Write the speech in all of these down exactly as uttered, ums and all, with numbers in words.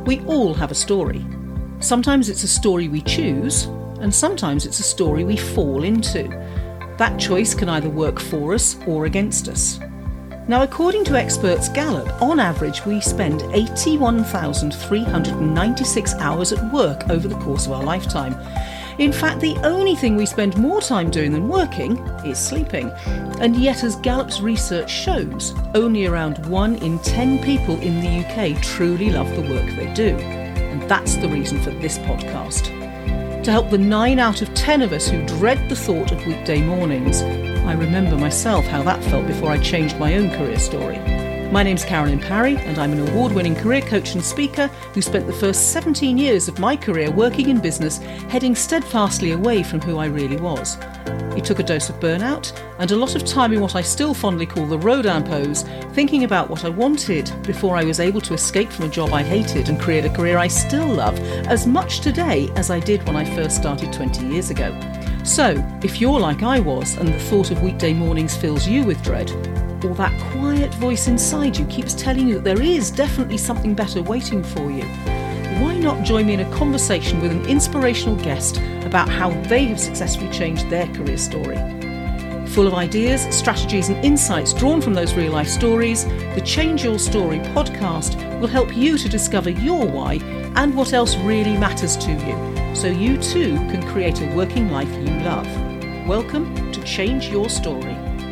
We all have a story. Sometimes it's a story we choose, and sometimes it's a story we fall into. That choice can either work for us or against us. Now, according to experts Gallup, on average we spend eighty-one thousand three hundred ninety-six hours at work over the course of our lifetime. In fact, the only thing we spend more time doing than working is sleeping. And yet, as Gallup's research shows, only around one in ten people in the U K truly love the work they do. And that's the reason for this podcast. To help the nine out of ten of us who dread the thought of weekday mornings. I remember myself how that felt before I changed my own career story. My name's Carolyn Parry, and I'm an award-winning career coach and speaker who spent the first seventeen years of my career working in business, heading steadfastly away from who I really was. It took a dose of burnout and a lot of time in what I still fondly call the Rodin pose, thinking about what I wanted before I was able to escape from a job I hated and create a career I still love as much today as I did when I first started twenty years ago. So, if you're like I was and the thought of weekday mornings fills you with dread, or that quiet voice inside you keeps telling you that there is definitely something better waiting for you, why not join me in a conversation with an inspirational guest about how they have successfully changed their career story? Full of ideas, strategies and insights drawn from those real-life stories, the Change Your Story podcast will help you to discover your why and what else really matters to you, so you too can create a working life you love. Welcome to Change Your Story.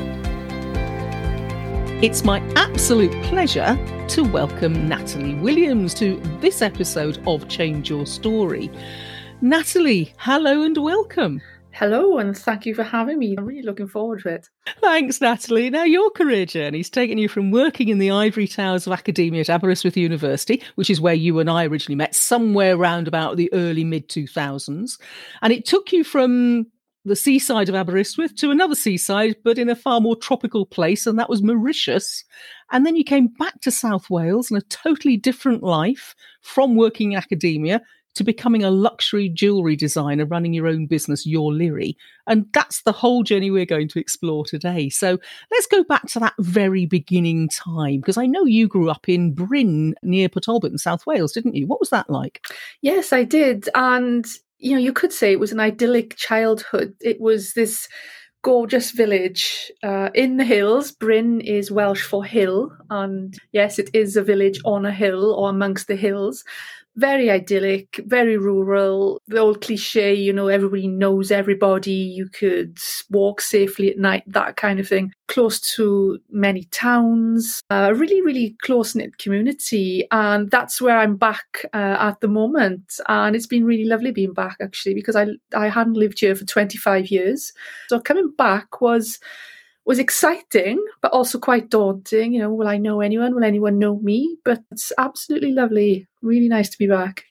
It's my absolute pleasure to welcome Natalie Williams to this episode of Change Your Story. Natalie, hello and welcome. Hello, and thank you for having me. I'm really looking forward to it. Thanks, Natalie. Now, your career journey's taken you from working in the ivory towers of academia at Aberystwyth University, which is where you and I originally met, somewhere around about the early mid two thousands. And it took you from the seaside of Aberystwyth to another seaside, but in a far more tropical place, and that was Mauritius. And then you came back to South Wales in a totally different life from working in academia to becoming a luxury jewellery designer, running your own business, Your Leary. And that's the whole journey we're going to explore today. So let's go back to that very beginning time, because I know you grew up in Bryn near Port Talbot in South Wales, didn't you? What was that like? Yes, I did. And you know, you could say it was an idyllic childhood. It was this gorgeous village uh, in the hills. Bryn is Welsh for hill. And yes, it is a village on a hill or amongst the hills. Very idyllic, very rural. The old cliche, you know, everybody knows everybody. You could walk safely at night, that kind of thing. Close to many towns, a really, really close-knit community. And that's where I'm back uh, at the moment. And it's been really lovely being back, actually, because I, I hadn't lived here for twenty-five years. So coming back was... was exciting, but also quite daunting. You know, will I know anyone? Will anyone know me? But it's absolutely lovely. Really nice to be back.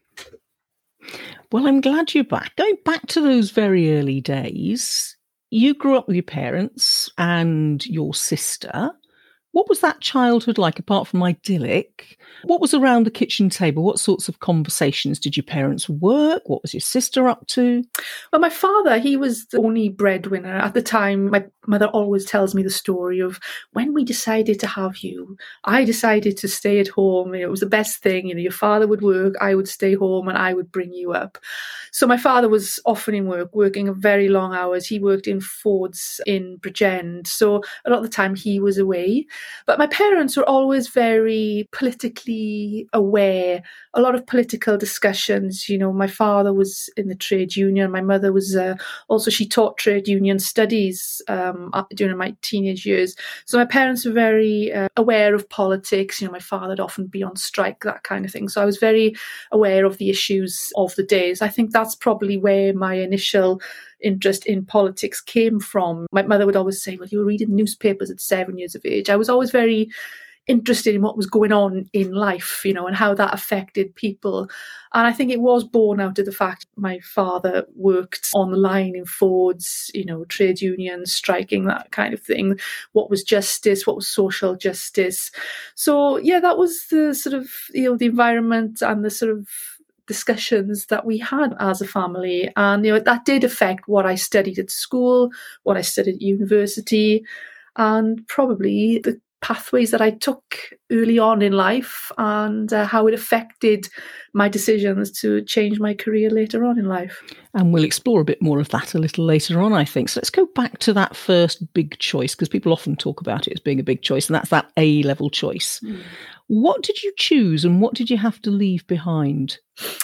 Well, I'm glad you're back. Going back to those very early days, you grew up with your parents and your sister. What was that childhood like, apart from idyllic? What was around the kitchen table? What sorts of conversations? Did your parents work? What was your sister up to? Well, my father, he was the only breadwinner. At the time, my mother always tells me the story of when we decided to have you, I decided to stay at home. It was the best thing. You know, your father would work, I would stay home, and I would bring you up. So my father was often in work, working very long hours. He worked in Fords in Bridgend. So a lot of the time he was away. But my parents were always very politically aware, a lot of political discussions. You know, my father was in the trade union. My mother was uh, also, she taught trade union studies um, during my teenage years. So my parents were very uh, aware of politics. You know, my father would often be on strike, that kind of thing. So I was very aware of the issues of the days. I think that's probably where my initial interest in politics came from. My mother would always say, well, you were reading newspapers at seven years of age. I was always very interested in what was going on in life, you know, and how that affected people. And I think it was born out of the fact my father worked on the line in Fords, you know, trade unions, striking, that kind of thing. What was justice? What was social justice? So, yeah, that was the sort of, you know, the environment and the sort of discussions that we had as a family. And, you know, that did affect what I studied at school, what I studied at university, and probably the pathways that I took early on in life and uh, how it affected my decisions to change my career later on in life. And we'll explore a bit more of that a little later on, I think. So let's go back to that first big choice, because people often talk about it as being a big choice, and that's that A-level choice. Mm. What did you choose and what did you have to leave behind?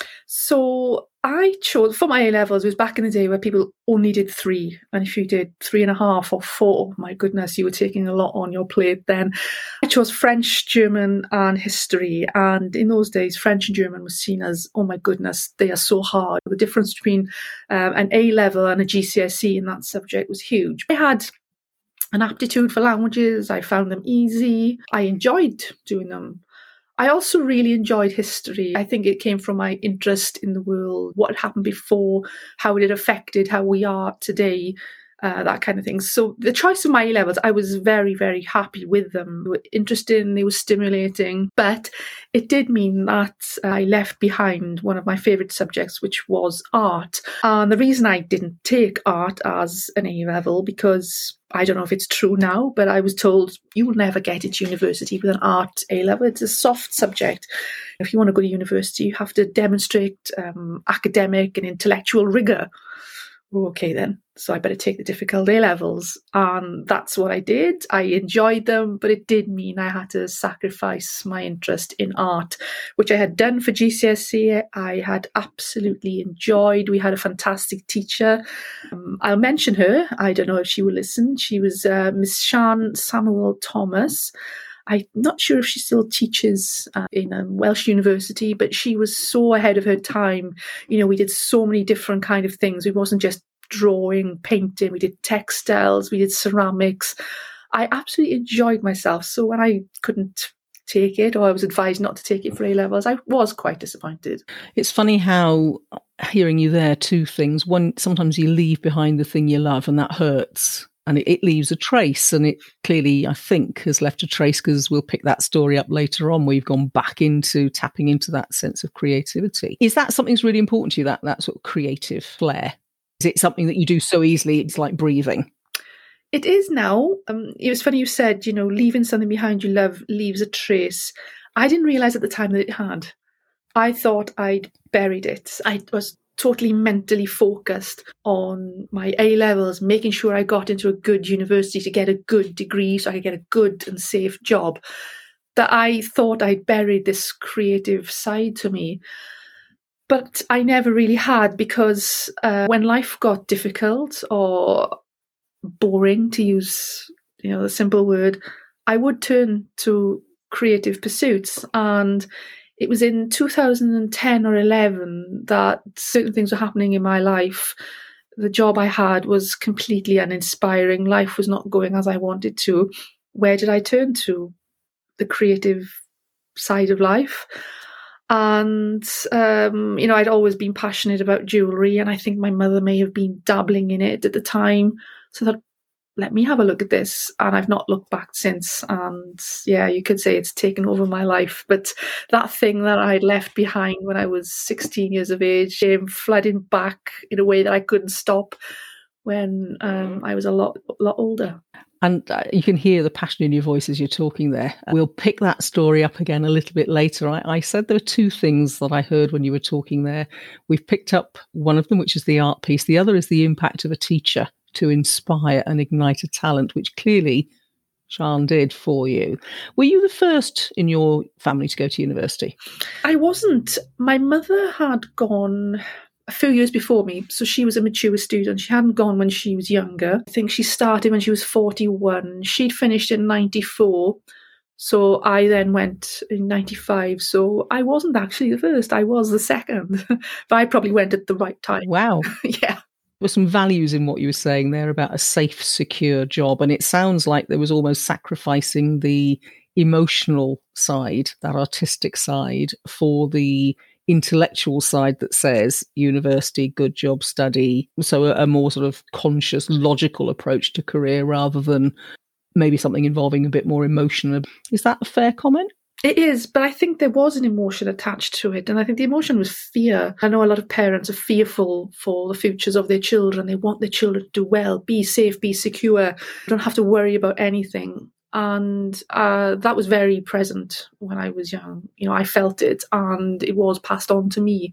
So I chose, for my A-levels, it was back in the day where people only did three. And if you did three and a half or four, my goodness, you were taking a lot on your plate then. I chose French, German and history. And in those days, French and German was seen as, oh my goodness, they are so hard. The difference between um, an A-level and a G C S E in that subject was huge. I had an aptitude for languages. I found them easy. I enjoyed doing them. I also really enjoyed history. I think it came from my interest in the world, what had happened before, how it had affected how we are today, uh, that kind of thing. So the choice of my A-levels, I was very, very happy with them. They were interesting, they were stimulating, but it did mean that I left behind one of my favourite subjects, which was art. And the reason I didn't take art as an A-level, because I don't know if it's true now, but I was told you will never get into university with an art A-level. It's a soft subject. If you want to go to university, you have to demonstrate um, academic and intellectual rigour. Okay, then. So I better take the difficult A-levels. And that's what I did. I enjoyed them, but it did mean I had to sacrifice my interest in art, which I had done for G C S E. I had absolutely enjoyed. We had a fantastic teacher. Um, I'll mention her. I don't know if she will listen. She was uh, Miss Sian Samuel Thomas. I'm not sure if she still teaches uh, in a Welsh university, but she was so ahead of her time. You know, we did so many different kind of things. It wasn't just drawing, painting. We did textiles, we did ceramics. I absolutely enjoyed myself. So when I couldn't take it, or I was advised not to take it for A-levels, I was quite disappointed. It's funny how, hearing you there, two things. One, sometimes you leave behind the thing you love and that hurts. And it, it leaves a trace, and it clearly, I think, has left a trace, because we'll pick that story up later on. We've gone back into tapping into that sense of creativity. Is that something that's really important to you, that, that sort of creative flair? Is it something that you do so easily, it's like breathing? It is now. Um, it was funny you said, you know, leaving something behind you love leaves a trace. I didn't realise at the time that it had. I thought I'd buried it. I was totally mentally focused on my A-levels, making sure I got into a good university to get a good degree so I could get a good and safe job, that I thought I'd buried this creative side to me. But I never really had, because uh, when life got difficult or boring, to use, you know, the simple word, I would turn to creative pursuits. And it was in two thousand ten or eleven that certain things were happening in my life. The job I had was completely uninspiring. Life was not going as I wanted to. Where did I turn to? The creative side of life. And, um, you know, I'd always been passionate about jewellery, and I think my mother may have been dabbling in it at the time. So I thought, let me have a look at this. And I've not looked back since. And yeah, you could say it's taken over my life. But that thing that I'd left behind when I was sixteen years of age came flooding back in a way that I couldn't stop when um, I was a lot, lot older. And uh, you can hear the passion in your voice as you're talking there. We'll pick that story up again a little bit later. I, I said there were two things that I heard when you were talking there. We've picked up one of them, which is the art piece. The other is the impact of a teacher to inspire and ignite a talent, which clearly Sian did for you. Were you the first in your family to go to university? I wasn't. My mother had gone a few years before me, so she was a mature student. She hadn't gone when she was younger. I think she started when she was forty-one. She'd finished in ninety-four, so I then went in ninety-five. So I wasn't actually the first, I was the second, but I probably went at the right time. Wow. Yeah. There were some values in what you were saying there about a safe, secure job, and it sounds like there was almost sacrificing the emotional side, that artistic side, for the intellectual side that says university, good job, study. So a, a more sort of conscious, logical approach to career rather than maybe something involving a bit more emotion. Is that a fair comment? It is, but I think there was an emotion attached to it. And I think the emotion was fear. I know a lot of parents are fearful for the futures of their children. They want their children to do well, be safe, be secure, don't have to worry about anything. And uh, that was very present when I was young. You know, I felt it and it was passed on to me.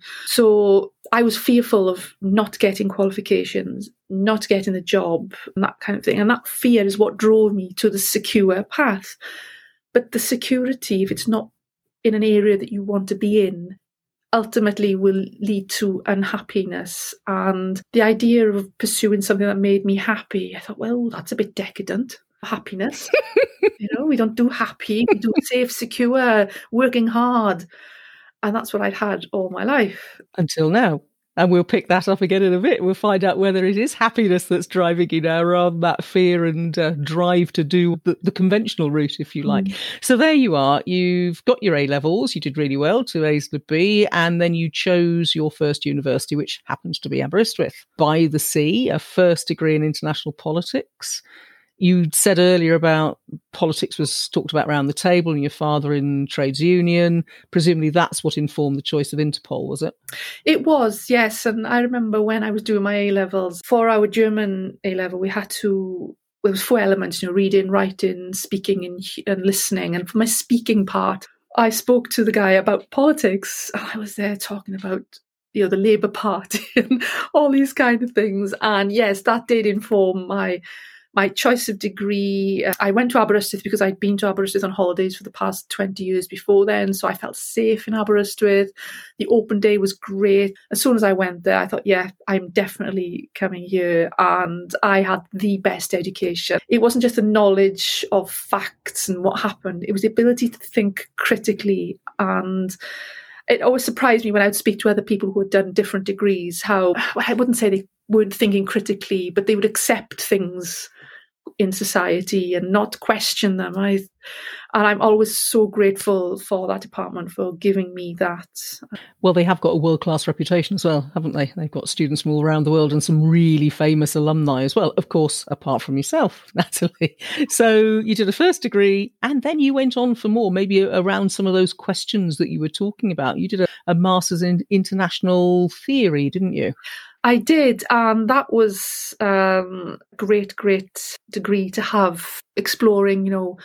So I was fearful of not getting qualifications, not getting the job, and that kind of thing. And that fear is what drove me to the secure path. But the security, if it's not in an area that you want to be in, ultimately will lead to unhappiness. And the idea of pursuing something that made me happy, I thought, well, that's a bit decadent. Happiness. You know, we don't do happy, we do safe, secure, working hard. And that's what I'd had all my life. Until now. And we'll pick that up again in a bit. We'll find out whether it is happiness that's driving you now rather than that fear and uh, drive to do the, the conventional route, if you like. Mm. So there you are. You've got your A-levels. You did really well, two A's and a B. And then you chose your first university, which happens to be Aberystwyth. By the sea, a first degree in international politics. You said earlier about politics was talked about around the table and your father in trades union. Presumably that's what informed the choice of Interpol, was it? It was, yes. And I remember when I was doing my A-levels, for our German A-level, we had to, there was four elements, you know, reading, writing, speaking and, and listening. And for my speaking part, I spoke to the guy about politics. I was there talking about, you know, the Labour Party and all these kind of things. And yes, that did inform my My choice of degree. uh, I went to Aberystwyth because I'd been to Aberystwyth on holidays for the past twenty years before then, so I felt safe in Aberystwyth. The open day was great. As soon as I went there, I thought, yeah, I'm definitely coming here, and I had the best education. It wasn't just the knowledge of facts and what happened, it was the ability to think critically. And it always surprised me when I would speak to other people who had done different degrees, how, well, I wouldn't say they weren't thinking critically, but they would accept things in society and not question them. I, and I'm always so grateful for that department for giving me that. Well, they have got a world-class reputation as well, haven't they? They've got students from all around the world and some really famous alumni as well, of course, apart from yourself, Natalie. So you did a first degree and then you went on for more, maybe around some of those questions that you were talking about. You did a, a master's in international theory, didn't you? I did, and that was um, a great, great degree to have, exploring, you know,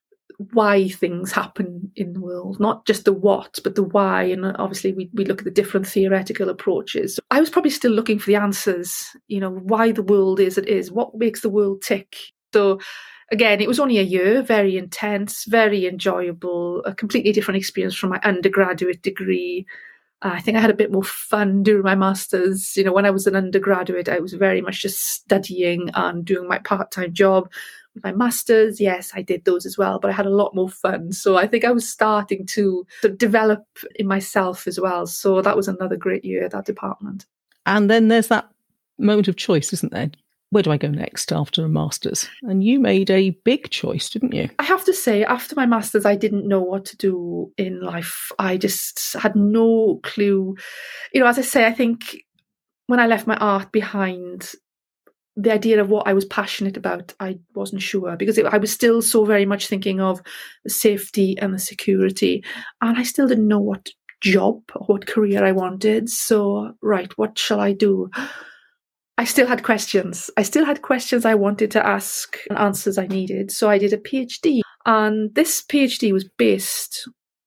why things happen in the world, not just the what, but the why. And obviously we, we look at the different theoretical approaches. I was probably still looking for the answers, you know, why the world is it is, what makes the world tick. So again, it was only a year, very intense, very enjoyable, a completely different experience from my undergraduate degree. Uh, I think I had a bit more fun during my master's. You know, when I was an undergraduate, I was very much just studying and doing my part-time job. With my master's, yes, I did those as well, but I had a lot more fun. So I think I was starting to sort of develop in myself as well. So that was another great year at that department. And then there's that moment of choice, isn't there? Where do I go next after a master's? And you made a big choice, didn't you? I have to say, after my master's, I didn't know what to do in life. I just had no clue. You know, as I say, I think when I left my art behind, the idea of what I was passionate about, I wasn't sure, because it, I was still so very much thinking of the safety and the security. And I still didn't know what job or what career I wanted. So, right, what shall I do? I still had questions. I still had questions I wanted to ask and answers I needed. So I did a PhD. And this PhD was based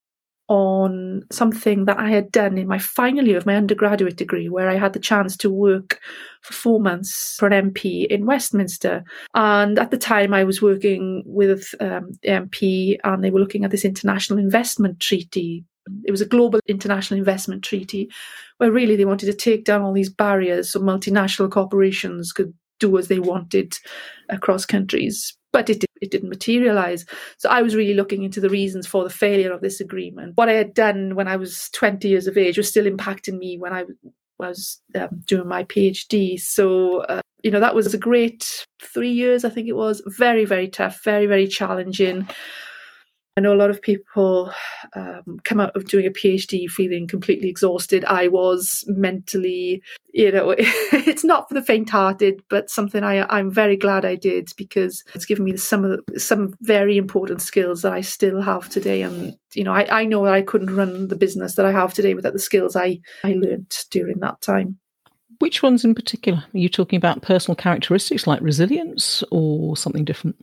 on something that I had done in my final year of my undergraduate degree, where I had the chance to work for four months for an M P in Westminster. And at the time I was working with um, the M P, and they were looking at this international investment treaty. It was a global international investment treaty where really they wanted to take down all these barriers so multinational corporations could do as they wanted across countries. But it, it didn't materialise. So I was really looking into the reasons for the failure of this agreement. What I had done when I was twenty years of age was still impacting me when I was um, doing my PhD. So, uh, you know, that was a great three years, I think it was. Very, very tough, very, very challenging. I know a lot of people um, come out of doing a PhD feeling completely exhausted. I was mentally, you know, it's not for the faint-hearted, but something I, I'm very glad I did, because it's given me some of the, some very important skills that I still have today. And, you know, I, I know that I couldn't run the business that I have today without the skills I, I learned during that time. Which ones in particular? Are you talking about personal characteristics like resilience or something different?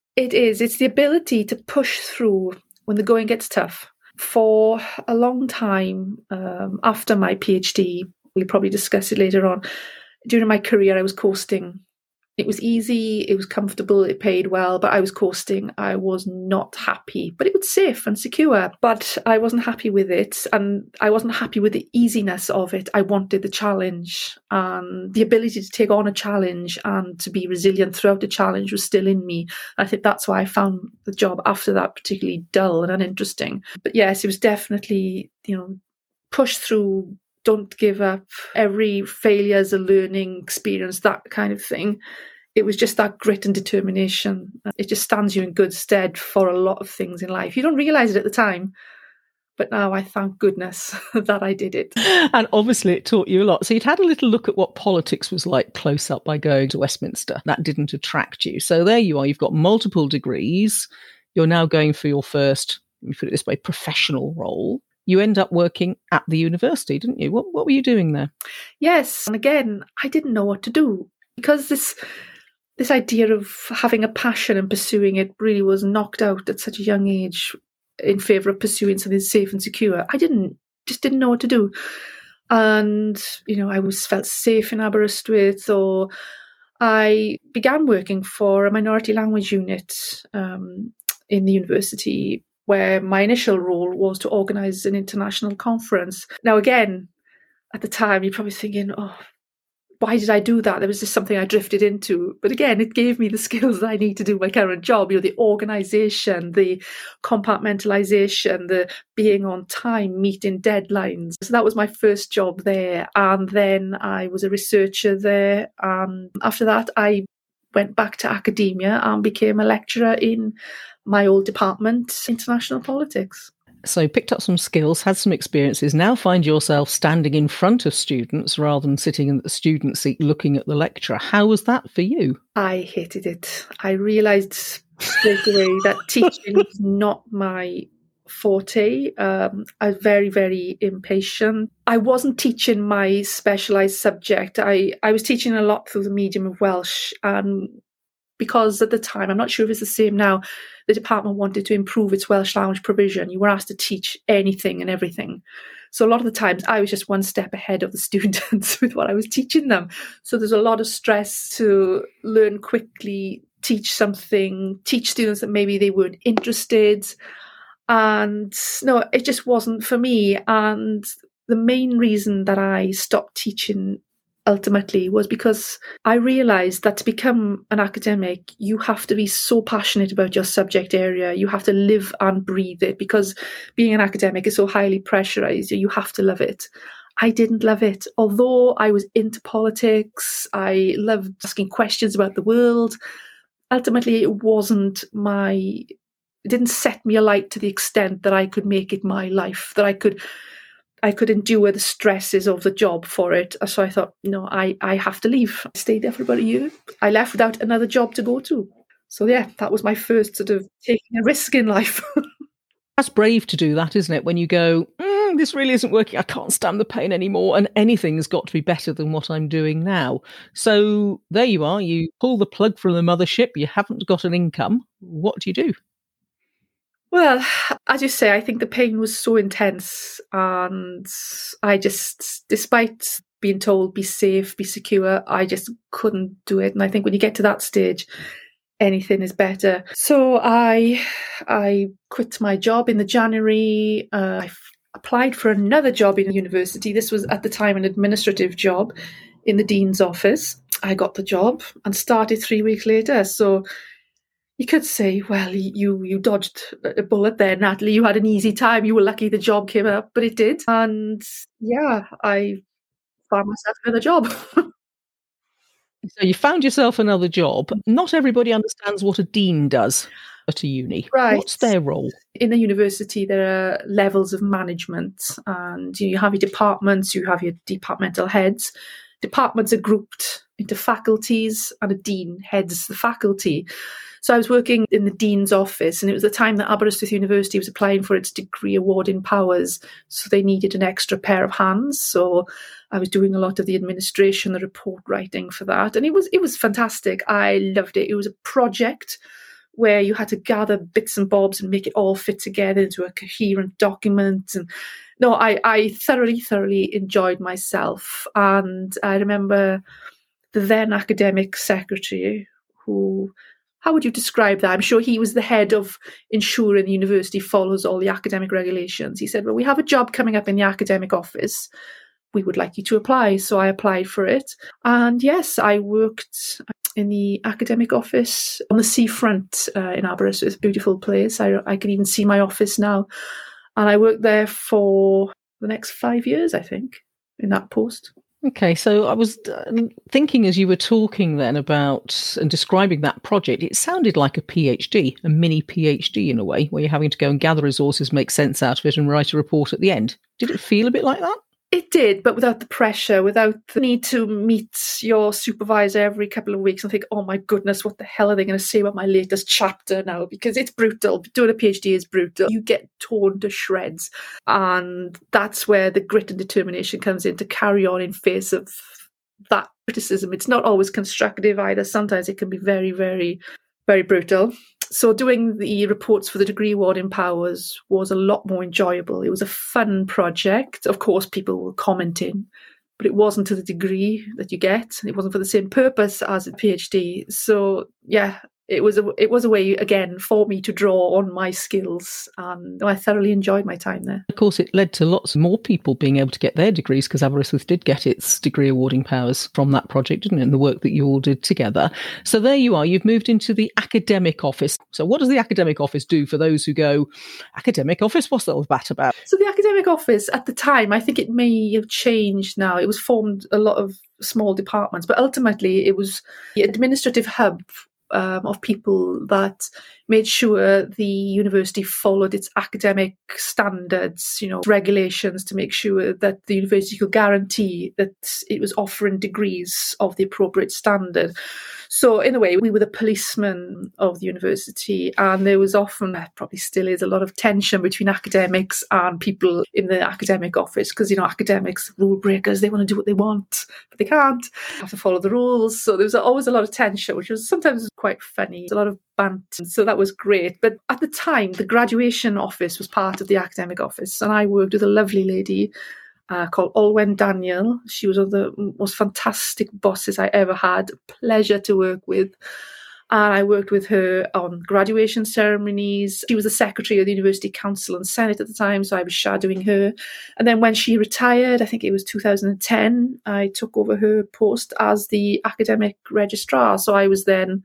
It is. It's the ability to push through when the going gets tough. For a long time, um, after my PhD, we'll probably discuss it later on, during my career, I was coasting. It was easy, it was comfortable, it paid well, but I was coasting. I was not happy, but it was safe and secure. But I wasn't happy with it, and I wasn't happy with the easiness of it. I wanted the challenge, and the ability to take on a challenge and to be resilient throughout the challenge was still in me. I think that's why I found the job after that particularly dull and uninteresting. But yes, it was definitely, you know, push through, don't give up, every failure is a learning experience, that kind of thing. It was just that grit and determination. It just stands you in good stead for a lot of things in life. You don't realise it at the time, but now I thank goodness that I did it. And obviously it taught you a lot. So you'd had a little look at what politics was like close up by going to Westminster. That didn't attract you. So there you are, you've got multiple degrees. You're now going for your first, let me put it this way, professional role. You end up working at the university, didn't you? What what were you doing there? Yes. And again, I didn't know what to do, because this this idea of having a passion and pursuing it really was knocked out at such a young age in favour of pursuing something safe and secure. I didn't, just didn't know what to do. And, you know, I was felt safe in Aberystwyth, or I began working for a minority language unit um, in the university, where my initial role was to organise an international conference. Now, again, at the time, you're probably thinking, oh, why did I do that? There was just something I drifted into. But again, it gave me the skills that I need to do my current job, you know, the organisation, the compartmentalisation, the being on time, meeting deadlines. So that was my first job there. And then I was a researcher there. And after that, I went back to academia and became a lecturer in my old department, international politics. So picked up some skills, had some experiences, now find yourself standing in front of students rather than sitting in the student seat looking at the lecturer. How was that for you? I hated it. I realised straight away that teaching was not my forte. Um, I was very, very impatient. I wasn't teaching my specialised subject. I, I was teaching a lot through the medium of Welsh, and because at the time, I'm not sure if it's the same now, the department wanted to improve its Welsh language provision. You were asked to teach anything and everything. So a lot of the times I was just one step ahead of the students with what I was teaching them. So there's a lot of stress to learn quickly, teach something, teach students that maybe they weren't interested. And no, it just wasn't for me. And the main reason that I stopped teaching ultimately was because I realised that to become an academic, you have to be so passionate about your subject area. You have to live and breathe it, because being an academic is so highly pressurised. You have to love it. I didn't love it. Although I was into politics, I loved asking questions about the world. Ultimately, it wasn't my, it didn't set me alight to the extent that I could make it my life, that I could I could endure the stresses of the job for it. So I thought, no, I, I have to leave. I stayed there for about a year. I left without another job to go to. So yeah, that was my first sort of taking a risk in life. That's brave to do that, isn't it? When you go, mm, this really isn't working, I can't stand the pain anymore, and anything's got to be better than what I'm doing now. So there you are, you pull the plug from the mothership, you haven't got an income. What do you do? Well, as you say, I think the pain was so intense, and I just, despite being told be safe, be secure, I just couldn't do it. And I think when you get to that stage, anything is better. So I I quit my job in the January. Uh, I f- applied for another job in a university. This was at the time an administrative job in the dean's office. I got the job and started three weeks later. So you could say, well, you you dodged a bullet there, Natalie. You had an easy time. You were lucky the job came up, but it did. And yeah, I found myself another job. So you found yourself another job. Not everybody understands what a dean does at a uni. Right. What's their role? In a university, there are levels of management, and you have your departments, you have your departmental heads. Departments are grouped into faculties, and a dean heads the faculty. So I was working in the dean's office, and it was the time that Aberystwyth University was applying for its degree awarding powers, so they needed an extra pair of hands. So I was doing a lot of the administration, the report writing for that, and it was it was fantastic. I loved it. It was a project where you had to gather bits and bobs and make it all fit together into a coherent document. And no, I, I thoroughly, thoroughly enjoyed myself. And I remember the then academic secretary who, how would you describe that? I'm sure he was the head of ensuring the university follows all the academic regulations. He said, well, we have a job coming up in the academic office. We would like you to apply. So I applied for it. And yes, I worked in the academic office on the seafront uh, in Aberystwyth. It's a beautiful place. I, I can even see my office now. And I worked there for the next five years, I think, in that post. Okay, so I was thinking as you were talking then about and describing that project, it sounded like a PhD, a mini PhD in a way, where you're having to go and gather resources, make sense out of it and write a report at the end. Did it feel a bit like that? It did, but without the pressure, without the need to meet your supervisor every couple of weeks and think, oh my goodness, what the hell are they going to say about my latest chapter now? Because it's brutal. Doing a PhD is brutal. You get torn to shreds. And that's where the grit and determination comes in to carry on in face of that criticism. It's not always constructive either. Sometimes it can be very, very, very brutal. So doing the reports for the degree awarding powers was a lot more enjoyable. It was a fun project. Of course, people were commenting, but it wasn't to the degree that you get. It wasn't for the same purpose as a PhD. So yeah, it was a, it was a way, again, for me to draw on my skills. And I thoroughly enjoyed my time there. Of course, it led to lots more people being able to get their degrees, because Aberystwyth did get its degree awarding powers from that project, didn't it? And the work that you all did together. So there you are. You've moved into the academic office. So what does the academic office do for those who go, academic office, what's all that about? So the academic office at the time, I think it may have changed now. It was formed a lot of small departments, but ultimately it was the administrative hub Um, of people that made sure the university followed its academic standards, you know, regulations, to make sure that the university could guarantee that it was offering degrees of the appropriate standard. So in a way, we were the policemen of the university, and there was often, probably still is, a lot of tension between academics and people in the academic office, because, you know, academics, rule breakers, they want to do what they want, but they can't. They have to follow the rules. So there was always a lot of tension, which was sometimes quite funny. A lot of banter. So that was great. But at the time, the graduation office was part of the academic office, and I worked with a lovely lady Uh, called Olwen Daniel. She was one of the most fantastic bosses I ever had. Pleasure to work with. And I worked with her on graduation ceremonies. She was the secretary of the University Council and Senate at the time, so I was shadowing her. And then when she retired, I think it was two thousand ten, I took over her post as the academic registrar. So I was then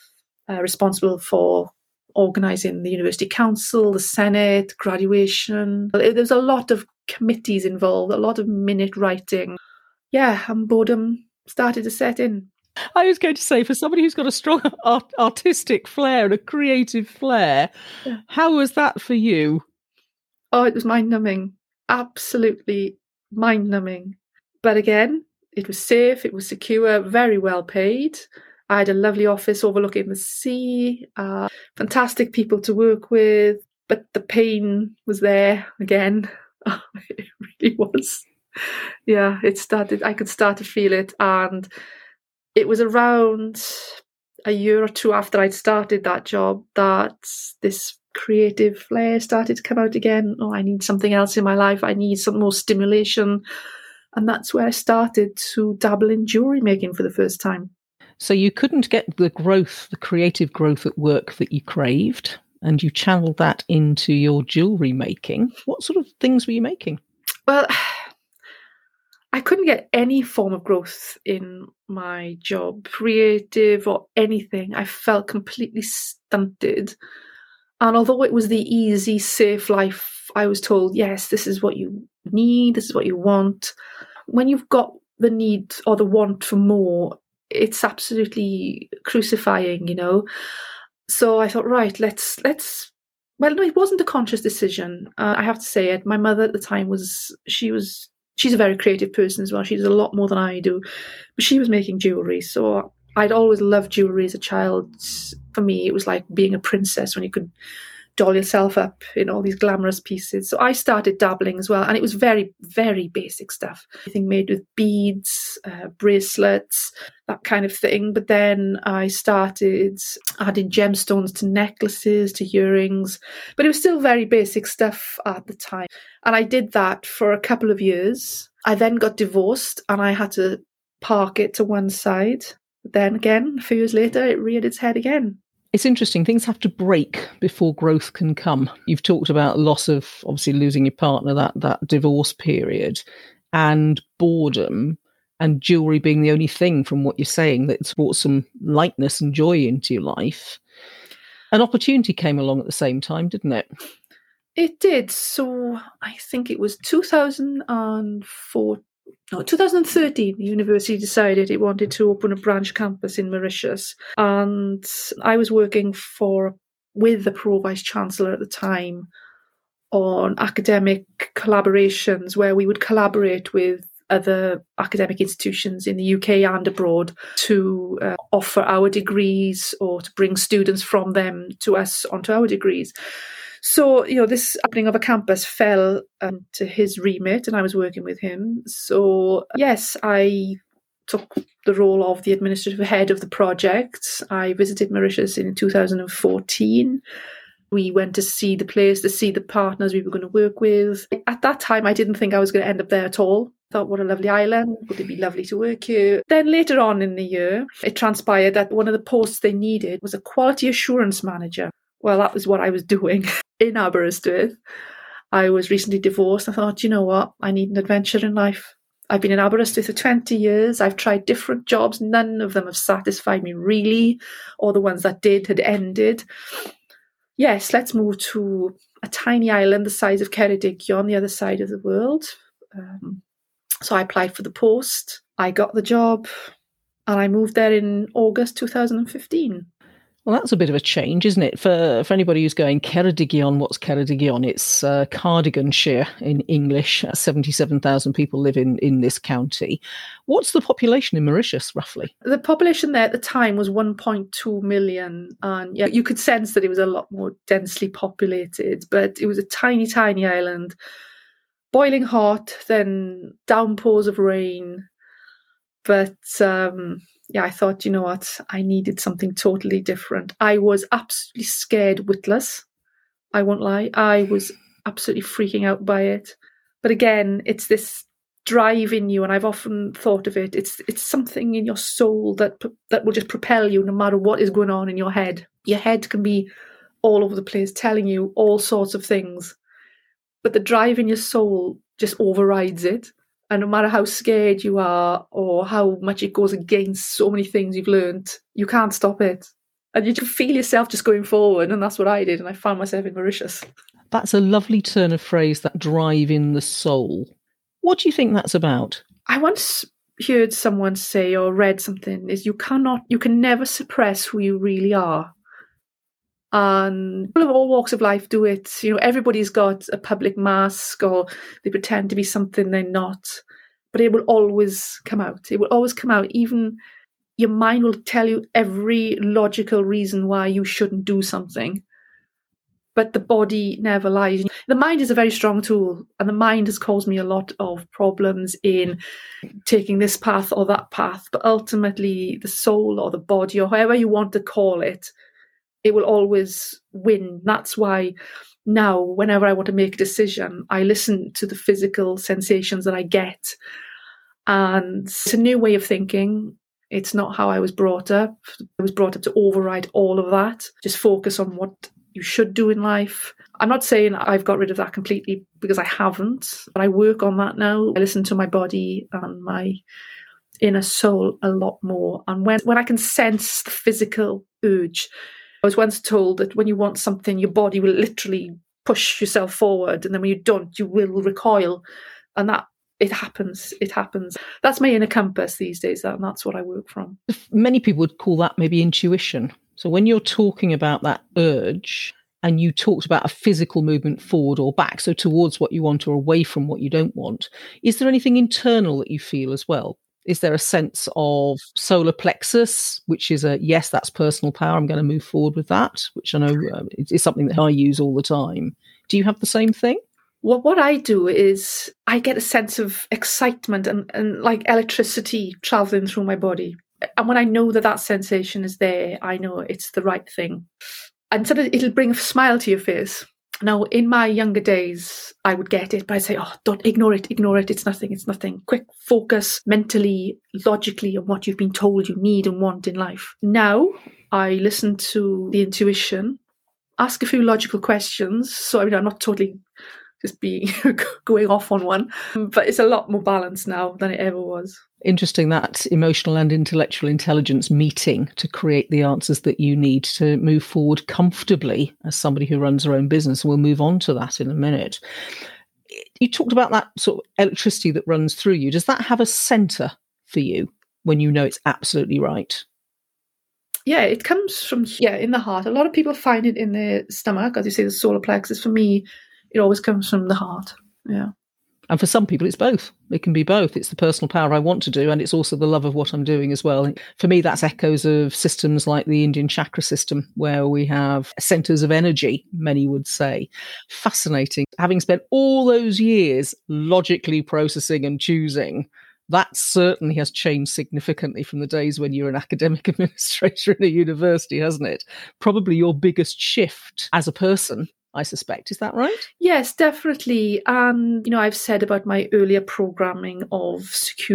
uh, responsible for organising the University Council, the Senate, graduation. There was a lot of committees involved, a lot of minute writing. Yeah, and boredom started to set in. I was going to say, for somebody who's got a strong art- artistic flair and a creative flair, yeah. How was that for you? Oh, it was mind-numbing. Absolutely mind-numbing. But again, it was safe, it was secure, very well paid. I had a lovely office overlooking the sea, uh, fantastic people to work with, but the pain was there again. Oh, it really was. Yeah, it started, I could start to feel it. And it was around a year or two after I'd started that job that this creative flair started to come out again. Oh, I need something else in my life. I need some more stimulation. And that's where I started to dabble in jewellery making for the first time. So you couldn't get the growth, the creative growth at work that you craved, and you channeled that into your jewellery making. What sort of things were you making? Well, I couldn't get any form of growth in my job, creative or anything. I felt completely stunted. And although it was the easy, safe life, I was told, yes, this is what you need, this is what you want. When you've got the need or the want for more, it's absolutely crucifying, you know. So I thought, right, let's, let's, well, no, it wasn't a conscious decision. Uh, I have to say it. My mother at the time was, she was, she's a very creative person as well. She does a lot more than I do. But she was making jewellery. So I'd always loved jewellery as a child. For me, it was like being a princess when you could doll yourself up in all these glamorous pieces. So I started dabbling as well. And it was very, very basic stuff. Everything made with beads, uh, bracelets, that kind of thing. But then I started adding gemstones to necklaces, to earrings. But it was still very basic stuff at the time. And I did that for a couple of years. I then got divorced and I had to park it to one side. But then again, a few years later, it reared its head again. It's interesting. Things have to break before growth can come. You've talked about loss of, obviously, losing your partner, that that divorce period, and boredom, and jewellery being the only thing, from what you're saying, that's brought some lightness and joy into your life. An opportunity came along at the same time, didn't it? It did. So I think it was two thousand four. No, two thousand thirteen, the university decided it wanted to open a branch campus in Mauritius. And I was working for with the Pro Vice Chancellor at the time on academic collaborations where we would collaborate with other academic institutions in the U K and abroad to uh, offer our degrees or to bring students from them to us onto our degrees. So, you know, this opening of a campus fell um, to his remit and I was working with him. So, yes, I took the role of the administrative head of the project. I visited Mauritius in two thousand fourteen. We went to see the place, to see the partners we were going to work with. At that time, I didn't think I was going to end up there at all. I thought, what a lovely island. Would it be lovely to work here? Then later on in the year, it transpired that one of the posts they needed was a quality assurance manager. Well, that was what I was doing in Aberystwyth. I was recently divorced. I thought, you know what? I need an adventure in life. I've been in Aberystwyth for twenty years. I've tried different jobs. None of them have satisfied me really, or the ones that did had ended. Yes, let's move to a tiny island the size of Ceredigion on the other side of the world. Um, so I applied for the post. I got the job and I moved there in August two thousand fifteen. Well, that's a bit of a change, isn't it? For for anybody who's going, Ceredigion, what's Ceredigion? It's uh, Cardiganshire in English. seventy-seven thousand people live in, in this county. What's the population in Mauritius, roughly? The population there at the time was one point two million. And yeah, you could sense that it was a lot more densely populated, but it was a tiny, tiny island, boiling hot, then downpours of rain. But um, yeah, I thought, you know what, I needed something totally different. I was absolutely scared witless. I won't lie. I was absolutely freaking out by it. But again, it's this drive in you, and I've often thought of it. It's it's something in your soul that that will just propel you no matter what is going on in your head. Your head can be all over the place telling you all sorts of things. But the drive in your soul just overrides it. And no matter how scared you are or how much it goes against so many things you've learned, you can't stop it. And you just feel yourself just going forward. And that's what I did. And I found myself in Mauritius. That's a lovely turn of phrase, that drive in the soul. What do you think that's about? I once heard someone say or read something is you cannot, you can never suppress who you really are. And people of all walks of life do it. You know, everybody's got a public mask or they pretend to be something they're not. But it will always come out. It will always come out. Even your mind will tell you every logical reason why you shouldn't do something. But the body never lies. The mind is a very strong tool. And the mind has caused me a lot of problems in taking this path or that path. But ultimately, the soul or the body or however you want to call it, it will always win. That's why now, whenever I want to make a decision, I listen to the physical sensations that I get. And it's a new way of thinking. It's not how I was brought up. I was brought up to override all of that. Just focus on what you should do in life. I'm not saying I've got rid of that completely because I haven't, but I work on that now. I listen to my body and my inner soul a lot more. And when, when I can sense the physical urge, I was once told that when you want something, your body will literally push yourself forward. And then when you don't, you will recoil. And that, it happens. It happens. That's my inner compass these days. And that's what I work from. Many people would call that maybe intuition. So when you're talking about that urge and you talked about a physical movement forward or back, so towards what you want or away from what you don't want, is there anything internal that you feel as well? Is there a sense of solar plexus, which is a, yes, that's personal power, I'm going to move forward with that, which I know uh, is something that I use all the time. Do you have the same thing? Well, what I do is I get a sense of excitement and, and like electricity traveling through my body. And when I know that that sensation is there, I know it's the right thing. And so it'll bring a smile to your face. Now, in my younger days, I would get it, but I'd say, oh, don't ignore it, ignore it. It's nothing, it's nothing. Quick focus mentally, logically on what you've been told you need and want in life. Now, I listen to the intuition, ask a few logical questions. So, I mean, I'm not totally just being going off on one, but it's a lot more balanced now than it ever was. Interesting, that emotional and intellectual intelligence meeting to create the answers that you need to move forward comfortably as somebody who runs their own business. And we'll move on to that in a minute. You talked about that sort of electricity that runs through you. Does that have a centre for you when you know it's absolutely right? Yeah, it comes from here in the heart. A lot of people find it in their stomach, as you say, the solar plexus. For me, it always comes from the heart. Yeah. And for some people, it's both. It can be both. It's the personal power I want to do, and it's also the love of what I'm doing as well. For me, that's echoes of systems like the Indian chakra system, where we have centres of energy, many would say. Fascinating. Having spent all those years logically processing and choosing, that certainly has changed significantly from the days when you were an academic administrator in a university, hasn't it? Probably your biggest shift as a person, I suspect. Is that right? Yes, definitely. And, you know, I've said about my earlier programming of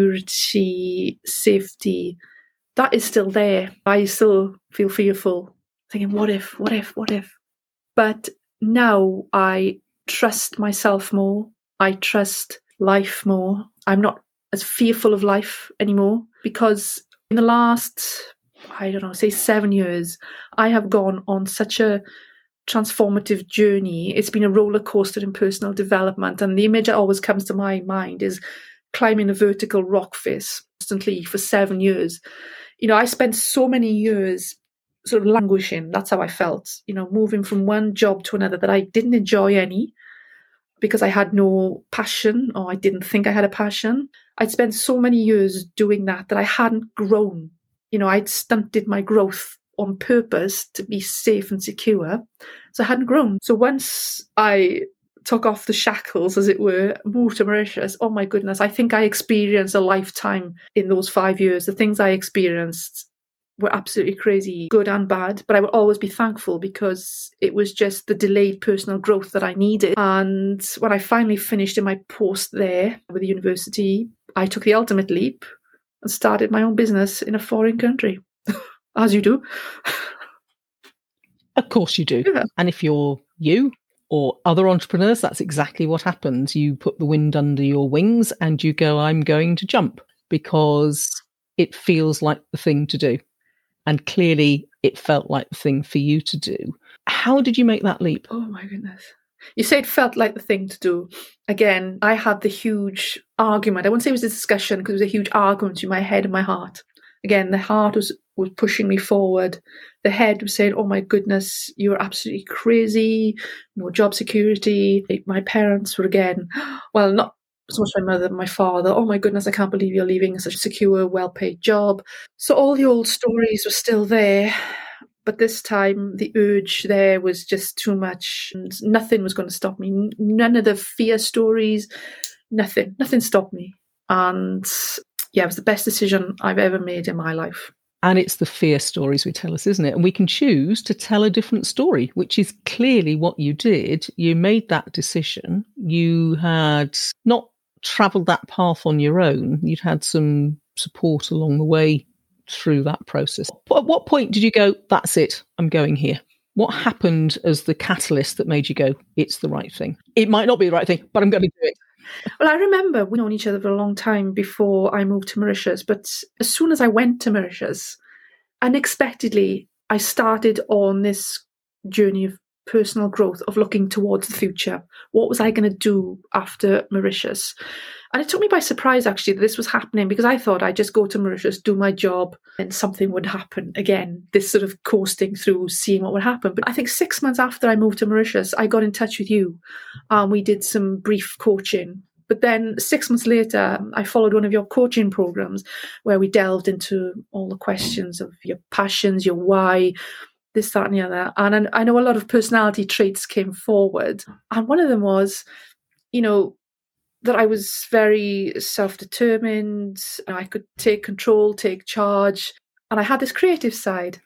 security, safety, that is still there. I still feel fearful, thinking, what if, what if, what if? But now I trust myself more. I trust life more. I'm not as fearful of life anymore, because in the last, I don't know, say seven years, I have gone on such a transformative journey. It's been a roller coaster in personal development, and the image that always comes to my mind is climbing a vertical rock face constantly for seven years. You know, I spent so many years sort of languishing. That's how I felt, you know, moving from one job to another that I didn't enjoy any, because I had no passion, or I didn't think I had a passion. I'd spent so many years doing that that I hadn't grown. You know, I'd stunted my growth on purpose to be safe and secure. So I hadn't grown. So once I took off the shackles, as it were, moved to Mauritius, oh my goodness, I think I experienced a lifetime in those five years. The things I experienced were absolutely crazy, good and bad, but I would always be thankful, because it was just the delayed personal growth that I needed. And when I finally finished in my post there with the university, I took the ultimate leap and started my own business in a foreign country. As you do. Of course you do. Yeah. And if you're you or other entrepreneurs, that's exactly what happens. You put the wind under your wings and you go, I'm going to jump, because it feels like the thing to do. And clearly it felt like the thing for you to do. How did you make that leap? Oh my goodness. You say it felt like the thing to do. Again, I had the huge argument. I wouldn't say it was a discussion, because it was a huge argument between my head and my heart. Again, the heart was, was pushing me forward. The head was saying, oh my goodness, you're absolutely crazy. No job security. My parents were, again, well, not so much my mother, my father. Oh my goodness, I can't believe you're leaving such a secure, well-paid job. So all the old stories were still there. But this time, the urge there was just too much. And nothing was going to stop me. None of the fear stories, nothing. Nothing stopped me. And yeah, it was the best decision I've ever made in my life. And it's the fear stories we tell us, isn't it? And we can choose to tell a different story, which is clearly what you did. You made that decision. You had not travelled that path on your own. You'd had some support along the way through that process. At what point did you go, that's it, I'm going here? What happened as the catalyst that made you go, it's the right thing? It might not be the right thing, but I'm going to do it. Well, I remember we'd known each other for a long time before I moved to Mauritius, but as soon as I went to Mauritius, unexpectedly, I started on this journey of personal growth, of looking towards the future. What was I going to do after Mauritius? And it took me by surprise, actually, that this was happening, because I thought I'd just go to Mauritius, do my job, and something would happen. Again, this sort of coasting through, seeing what would happen. But I think six months after I moved to Mauritius, I got in touch with you. Um, we did some brief coaching. But then six months later, I followed one of your coaching programs where we delved into all the questions of your passions, your why, this, that, and the other. And I know a lot of personality traits came forward. And one of them was, you know, that I was very self-determined. I could take control, take charge. And I had this creative side.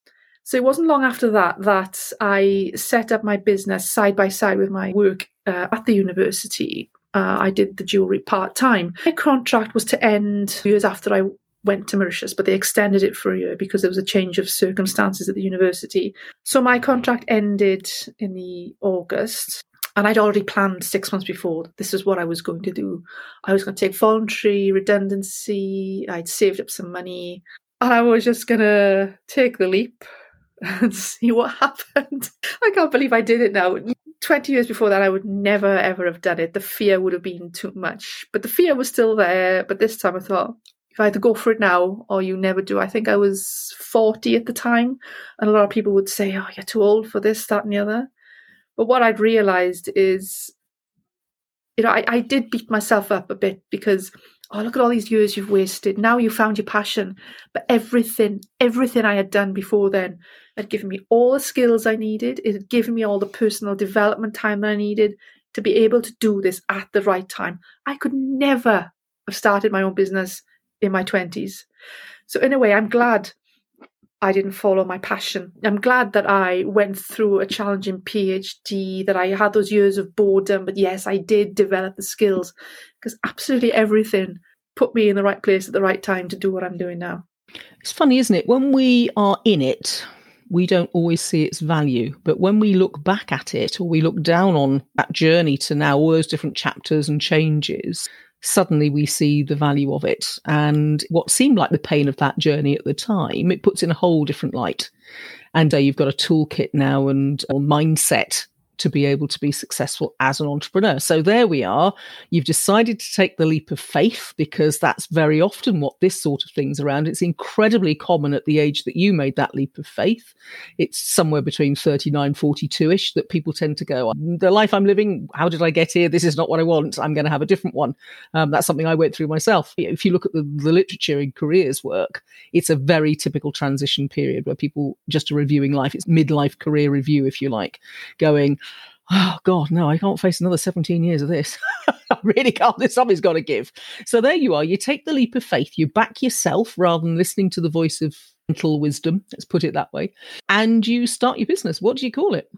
So it wasn't long after that that I set up my business side by side with my work uh, at the university. Uh, I did the jewellery part-time. My contract was to end years after I went to Mauritius, but they extended it for a year because there was a change of circumstances at the university. So my contract ended in the August, and I'd already planned six months before this is what I was going to do. I was going to take voluntary redundancy. I'd saved up some money, and I was just going to take the leap and see what happened. I can't believe I did it now. twenty years before that, I would never, ever have done it. The fear would have been too much. But the fear was still there. But this time I thought, if I had to go for it now or you never do. I think I was forty at the time. And a lot of people would say, oh, you're too old for this, that and the other. But what I'd realised is, you know, I, I did beat myself up a bit because, oh, look at all these years you've wasted. Now you found your passion. But everything, everything I had done before then had given me all the skills I needed. It had given me all the personal development time that I needed to be able to do this at the right time. I could never have started my own business in my twenties. So in a way, I'm glad I didn't follow my passion. I'm glad that I went through a challenging PhD, that I had those years of boredom. But yes, I did develop the skills because absolutely everything put me in the right place at the right time to do what I'm doing now. It's funny, isn't it? When we are in it, we don't always see its value. But when we look back at it, or we look down on that journey to now, all those different chapters and changes, suddenly we see the value of it. And what seemed like the pain of that journey at the time, it puts in a whole different light. And uh, you've got a toolkit now and a mindset to be able to be successful as an entrepreneur. So there we are. You've decided to take the leap of faith, because that's very often what this sort of thing's around. It's incredibly common at the age that you made that leap of faith. It's somewhere between thirty-nine, forty-two-ish that people tend to go, the life I'm living, how did I get here? This is not what I want. I'm going to have a different one. Um, that's something I went through myself. If you look at the, the literature in careers work, it's a very typical transition period where people just are reviewing life. It's midlife career review, if you like, going, oh God, no, I can't face another seventeen years of this. I really can't. This something's got to give. So there you are. You take the leap of faith. You back yourself rather than listening to the voice of mental wisdom. Let's put it that way. And you start your business. What do you call it?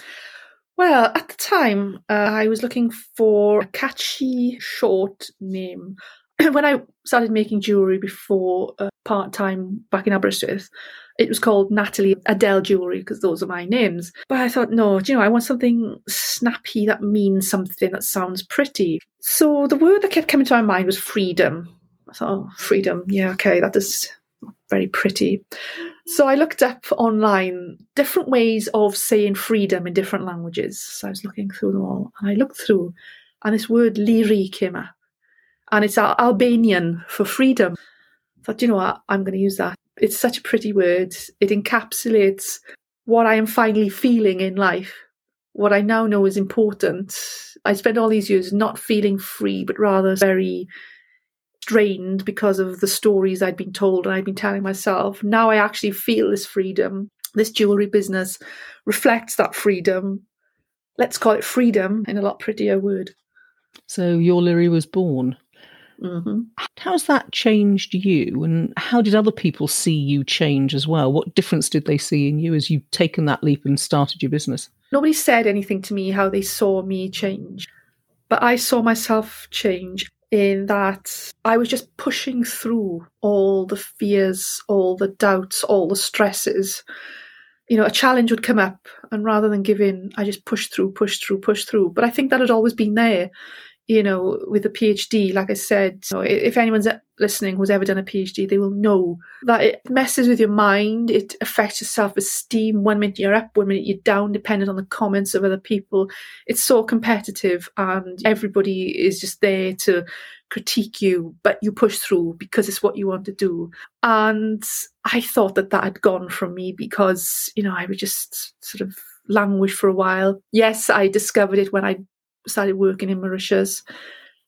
Well, at the time, uh, I was looking for a catchy, short name. When I started making jewellery before uh, part-time back in Aberystwyth, it was called Natalie Adele Jewellery because those are my names. But I thought, no, do you know, I want something snappy that means something that sounds pretty. So the word that kept coming to my mind was freedom. I thought, oh, freedom. Yeah, okay, that is very pretty. So I looked up online different ways of saying freedom in different languages. So I was looking through them all. And I looked through, and this word liri came up. And it's Albanian for freedom. I thought, you know what, I'm going to use that. It's such a pretty word. It encapsulates what I am finally feeling in life, what I now know is important. I spent all these years not feeling free, but rather very drained because of the stories I'd been told and I'd been telling myself. Now I actually feel this freedom. This jewellery business reflects that freedom. Let's call it freedom in a lot prettier word. So your Liri was born. Mm-hmm. How's that changed you, and how did other people see you change as well? What difference did they see in you as you've taken that leap and started your business? Nobody said anything to me how they saw me change, but I saw myself change in that I was just pushing through all the fears, all the doubts, all the stresses. You know, a challenge would come up, and rather than give in, I just pushed through, pushed through, pushed through. But I think that had always been there. You know, with a PhD, like I said, you know, if anyone's listening who's ever done a PhD, they will know that it messes with your mind. It affects your self-esteem. One minute you're up, one minute you're down, depending on the comments of other people. It's so competitive, and everybody is just there to critique you, but you push through because it's what you want to do. And I thought that that had gone from me because, you know, I would just sort of languish for a while. Yes, I discovered it when I started working in Mauritius.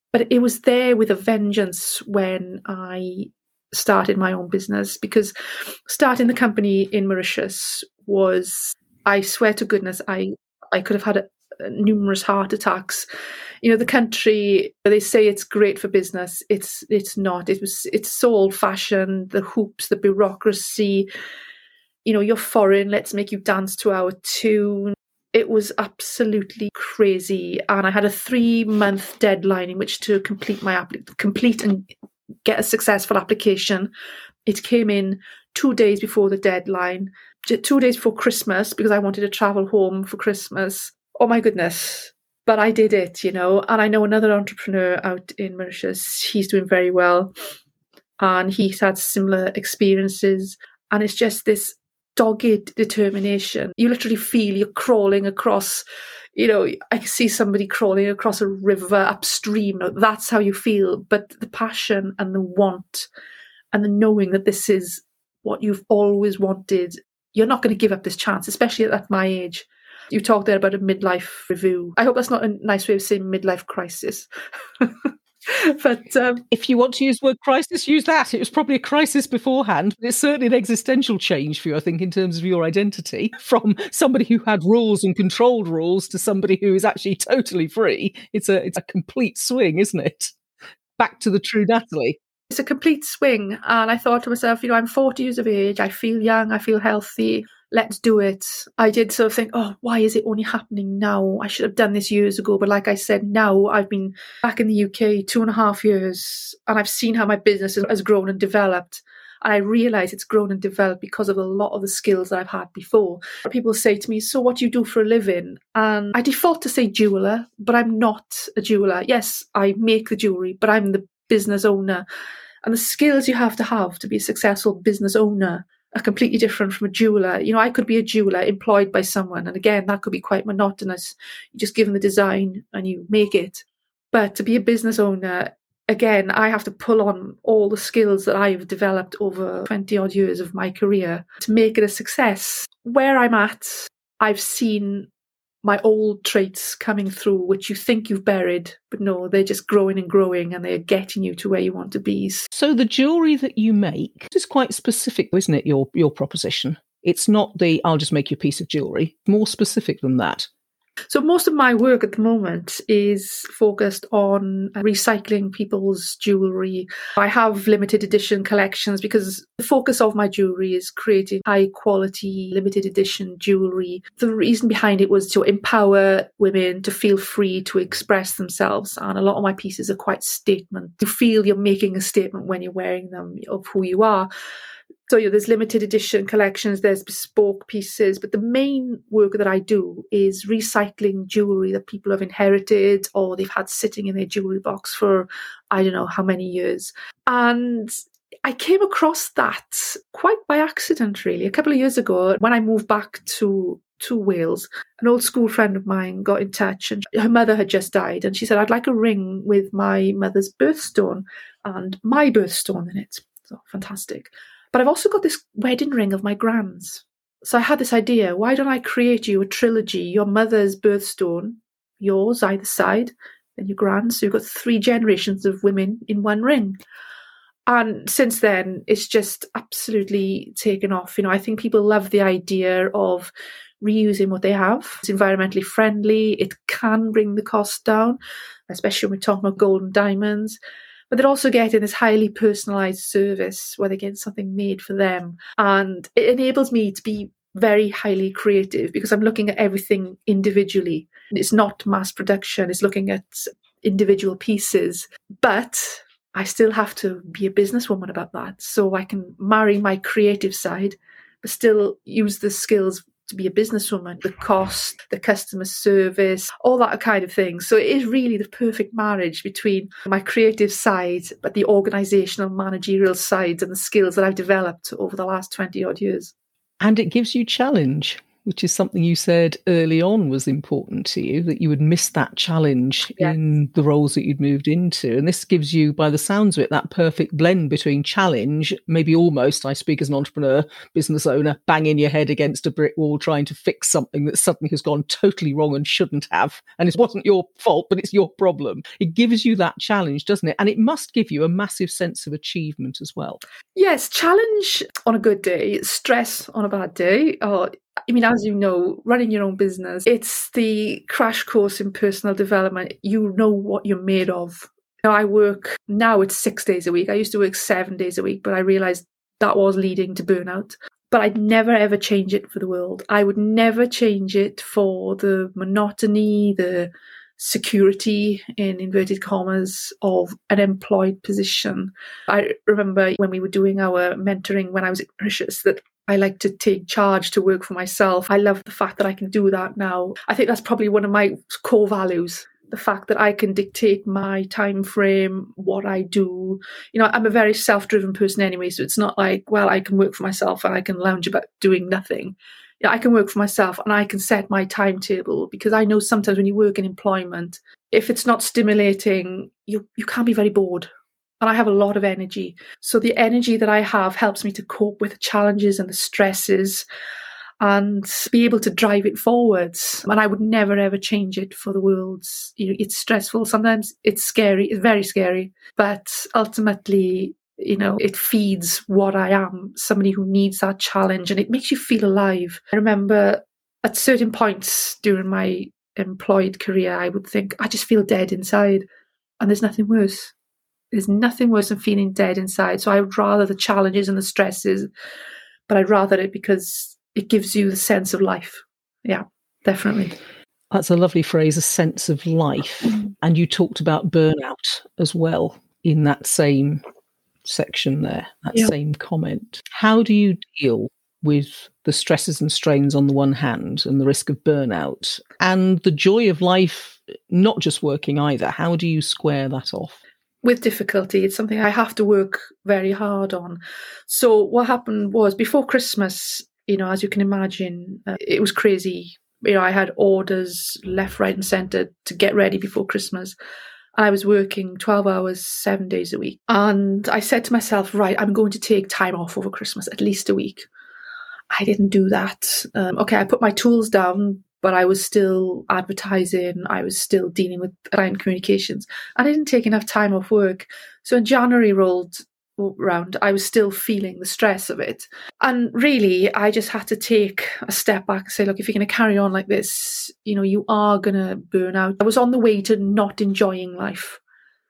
But it was there with a vengeance when I started my own business, because starting the company in Mauritius was, I swear to goodness, I, I could have had a, a numerous heart attacks. You know, the country, they say it's great for business. It's it's not. It was it's so old fashioned, the hoops, the bureaucracy, you know, you're foreign, let's make you dance to our tune. It was absolutely crazy. And I had a three month deadline in which to complete my app, complete and get a successful application. It came in two days before the deadline, two days before Christmas, because I wanted to travel home for Christmas. Oh my goodness. But I did it, you know, and I know another entrepreneur out in Mauritius. He's doing very well and he's had similar experiences. And it's just this dogged determination. You literally feel you're crawling across, you know, I see somebody crawling across a river upstream. That's how you feel. But the passion and the want and the knowing that this is what you've always wanted, you're not going to give up this chance, especially at my age. You talked there about a midlife review. I hope that's not a nice way of saying midlife crisis. But um, if you want to use the word crisis, use that. It was probably a crisis beforehand, but it's certainly an existential change for you, I think, in terms of your identity, from somebody who had rules and controlled rules to somebody who is actually totally free. It's a it's a complete swing, isn't it? Back to the true Natalie. It's a complete swing. And I thought to myself, you know, I'm forty years of age. I feel young. I feel healthy. Let's do it. I did sort of think, oh, why is it only happening now? I should have done this years ago. But like I said, now I've been back in the U K two and a half years and I've seen how my business has grown and developed. And I realise it's grown and developed because of a lot of the skills that I've had before. People say to me, so what do you do for a living? And I default to say jeweller, but I'm not a jeweller. Yes, I make the jewellery, but I'm the business owner. And the skills you have to have to be a successful business owner are completely different from a jeweler. You know, I could be a jeweler employed by someone. And again, that could be quite monotonous. You just give them the design and you make it. But to be a business owner, again, I have to pull on all the skills that I've developed over twenty odd years of my career to make it a success. Where I'm at, I've seen my old traits coming through, which you think you've buried, but no, they're just growing and growing and they're getting you to where you want to be. So the jewellery that you make is quite specific, isn't it, your your proposition? It's not the, I'll just make you a piece of jewellery, more specific than that. So most of my work at the moment is focused on recycling people's jewellery. I have limited edition collections because the focus of my jewellery is creating high quality limited edition jewellery. The reason behind it was to empower women to feel free to express themselves. And a lot of my pieces are quite statement. You feel you're making a statement when you're wearing them of who you are. So yeah, there's limited edition collections, there's bespoke pieces, but the main work that I do is recycling jewellery that people have inherited or they've had sitting in their jewellery box for I don't know how many years. And I came across that quite by accident, really. A couple of years ago, when I moved back to to Wales, an old school friend of mine got in touch and her mother had just died. And she said, I'd like a ring with my mother's birthstone and my birthstone in it. So fantastic. But I've also got this wedding ring of my grand's. So I had this idea, why don't I create you a trilogy, your mother's birthstone, yours either side, then your grand's. So you've got three generations of women in one ring. And since then, it's just absolutely taken off. You know, I think people love the idea of reusing what they have. It's environmentally friendly. It can bring the cost down, especially when we're talking about gold and diamonds. But they're also getting this highly personalised service where they're getting something made for them. And it enables me to be very highly creative because I'm looking at everything individually. It's not mass production, it's looking at individual pieces. But I still have to be a businesswoman about that. So I can marry my creative side, but still use the skills to be a businesswoman, the cost, the customer service, all that kind of thing. So it is really the perfect marriage between my creative side, but the organisational, managerial side and the skills that I've developed over the last twenty odd years. And it gives you challenge, which is something you said early on was important to you, that you would miss that challenge Yes. in the roles that you'd moved into. And this gives you, by the sounds of it, that perfect blend between challenge, maybe almost, I speak as an entrepreneur, business owner, banging your head against a brick wall, trying to fix something that suddenly has gone totally wrong and shouldn't have. And it wasn't your fault, but it's your problem. It gives you that challenge, doesn't it? And it must give you a massive sense of achievement as well. Yes, challenge on a good day, stress on a bad day. Or, I mean, as you know, running your own business, it's the crash course in personal development. You know what you're made of. You know, I work, now it's six days a week. I used to work seven days a week, but I realised that was leading to burnout. But I'd never, ever change it for the world. I would never change it for the monotony, the security, in inverted commas, of an employed position. I remember when we were doing our mentoring when I was at Mauritius that I like to take charge, to work for myself. I love the fact that I can do that now. I think that's probably one of my core values. The fact that I can dictate my time frame, what I do. You know, I'm a very self-driven person anyway, so it's not like, well, I can work for myself and I can lounge about doing nothing. You know, I can work for myself and I can set my timetable, because I know sometimes when you work in employment, if it's not stimulating, you you can't be very bored. And I have a lot of energy. So the energy that I have helps me to cope with the challenges and the stresses and be able to drive it forwards. And I would never, ever change it for the world. You know, it's stressful. Sometimes it's scary. It's very scary. But ultimately, you know, it feeds what I am, somebody who needs that challenge, and it makes you feel alive. I remember at certain points during my employed career, I would think, I just feel dead inside. And there's nothing worse. There's nothing worse than feeling dead inside. So I would rather the challenges and the stresses, but I'd rather it because it gives you the sense of life. Yeah, definitely. That's a lovely phrase, a sense of life. And you talked about burnout as well in that same section there, that Yeah. same comment. How do you deal with the stresses and strains on the one hand and the risk of burnout and the joy of life, not just working either? How do you square that off? With difficulty. It's something I have to work very hard on. So what happened was, before Christmas, you know, as you can imagine, uh, it was crazy. You know, I had orders left, right and centre to get ready before Christmas. I was working twelve hours, seven days a week. And I said to myself, right, I'm going to take time off over Christmas, at least a week. I didn't do that. Um, okay, I put my tools down, but I was still advertising. I was still dealing with client communications. And I didn't take enough time off work. So in January rolled round, I was still feeling the stress of it. And really, I just had to take a step back and say, look, if you're going to carry on like this, you know, you are going to burn out. I was on the way to not enjoying life.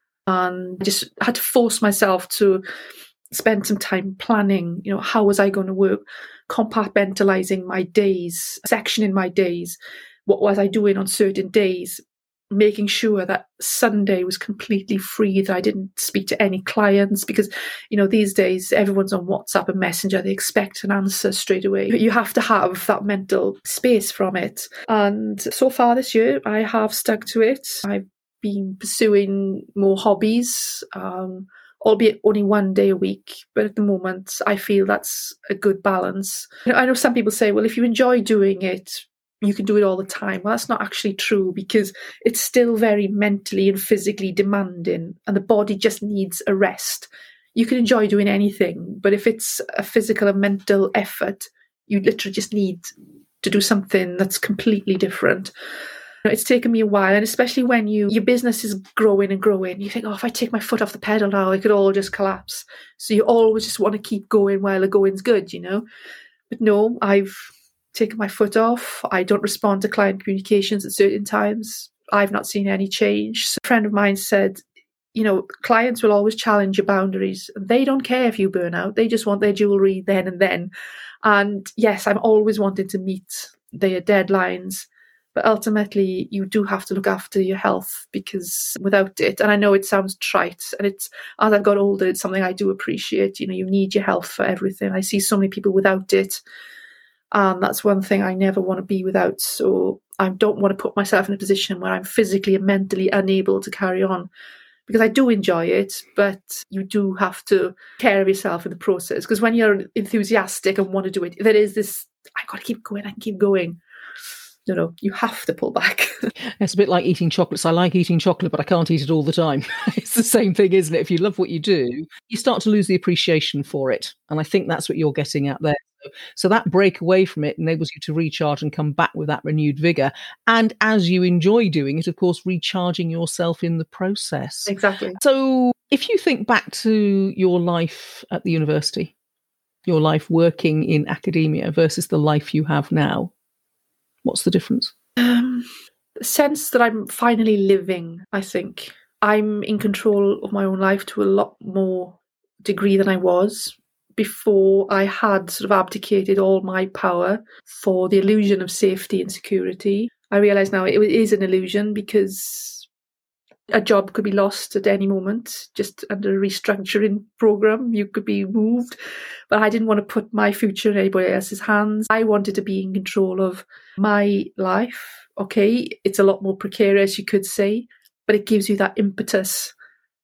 And I just had to force myself to spend some time planning, you know, how was I going to work, compartmentalizing my days, sectioning my days, what was I doing on certain days, making sure that Sunday was completely free, that I didn't speak to any clients, because, you know, these days everyone's on WhatsApp and Messenger. They expect an answer straight away. You have to have that mental space from it. And so far this year, I have stuck to it. I've been pursuing more hobbies, um, albeit only one day a week. But at the moment, I feel that's a good balance. You know, I know some people say, well, if you enjoy doing it, you can do it all the time. Well, that's not actually true, because it's still very mentally and physically demanding, and the body just needs a rest. You can enjoy doing anything, but if it's a physical and mental effort, you literally just need to do something that's completely different. It's taken me a while, and especially when you your business is growing and growing, you think, oh, if I take my foot off the pedal now, it could all just collapse. So you always just want to keep going while the going's good, you know? But no, I've taken my foot off. I don't respond to client communications at certain times. I've not seen any change. So a friend of mine said, you know, clients will always challenge your boundaries. They don't care if you burn out. They just want their jewellery then and then. And yes, I'm always wanting to meet their deadlines. But ultimately, you do have to look after your health, because without it, and I know it sounds trite, and it's, as I've got older, it's something I do appreciate. You know, you need your health for everything. I see so many people without it. And that's one thing I never want to be without. So I don't want to put myself in a position where I'm physically and mentally unable to carry on. because I do enjoy it, but you do have to care of yourself in the process. Because when you're enthusiastic and want to do it, there is this, I got to keep going, I can keep going. You know, you have to pull back. It's a bit like eating chocolates. I like eating chocolate, but I can't eat it all the time. It's the same thing, isn't it? If you love what you do, you start to lose the appreciation for it. And I think that's what you're getting at there. So that break away from it enables you to recharge and come back with that renewed vigour. And as you enjoy doing it, of course, recharging yourself in the process. Exactly. So if you think back to your life at the university, your life working in academia versus the life you have now, what's the difference? Um, the sense that I'm finally living, I think. I'm in control of my own life to a lot more degree than I was. Before, I had sort of abdicated all my power for the illusion of safety and security. I realise now it is an illusion, because a job could be lost at any moment, just under a restructuring programme. You could be moved. But I didn't want to put my future in anybody else's hands. I wanted to be in control of my life. Okay, it's a lot more precarious, you could say, but it gives you that impetus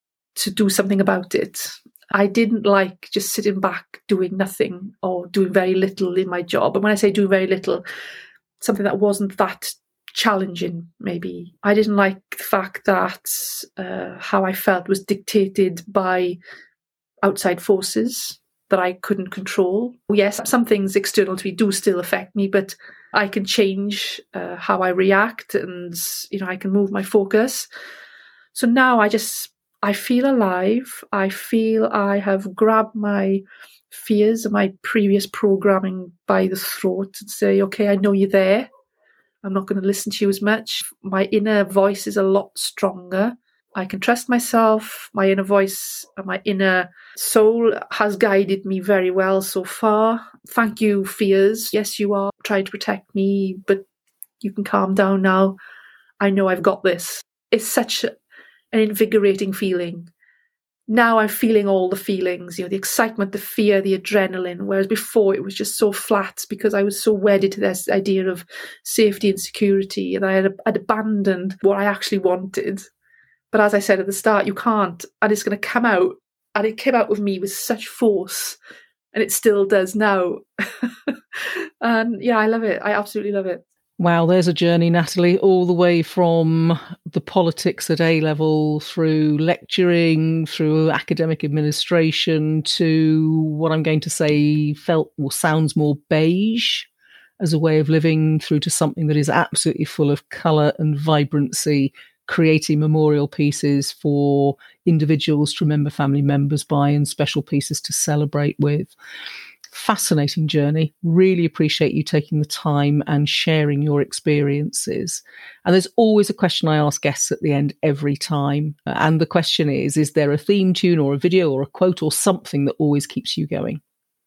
to do something about it. I didn't like just sitting back doing nothing or doing very little in my job. And when I say do very little, something that wasn't that challenging, maybe. I didn't like the fact that uh, how I felt was dictated by outside forces that I couldn't control. Yes, some things external to me do still affect me, but I can change uh, how I react, and, you know, I can move my focus. So now I just... I feel alive. I feel I have grabbed my fears and my previous programming by the throat and say, okay, I know you're there. I'm not going to listen to you as much. My inner voice is a lot stronger. I can trust myself. My inner voice and my inner soul has guided me very well so far. Thank you, fears. Yes, you are trying to protect me, but you can calm down now. I know I've got this. It's such a an invigorating feeling. Now I'm feeling all the feelings, you know, the excitement, the fear, the adrenaline, whereas before it was just so flat because I was so wedded to this idea of safety and security, and I had, I'd abandoned what I actually wanted. But as I said at the start, you can't, and it's going to come out, and it came out with me with such force, and it still does now. And yeah, I love it. I absolutely love it. Wow, there's a journey, Natalie, all the way from the politics at A-level through lecturing, through academic administration to what I'm going to say felt or sounds more beige as a way of living, through to something that is absolutely full of colour and vibrancy, creating memorial pieces for individuals to remember family members by and special pieces to celebrate with. Fascinating journey. Really appreciate you taking the time and sharing your experiences. And there's always a question I ask guests at the end every time. And the question is, is there a theme tune or a video or a quote or something that always keeps you going?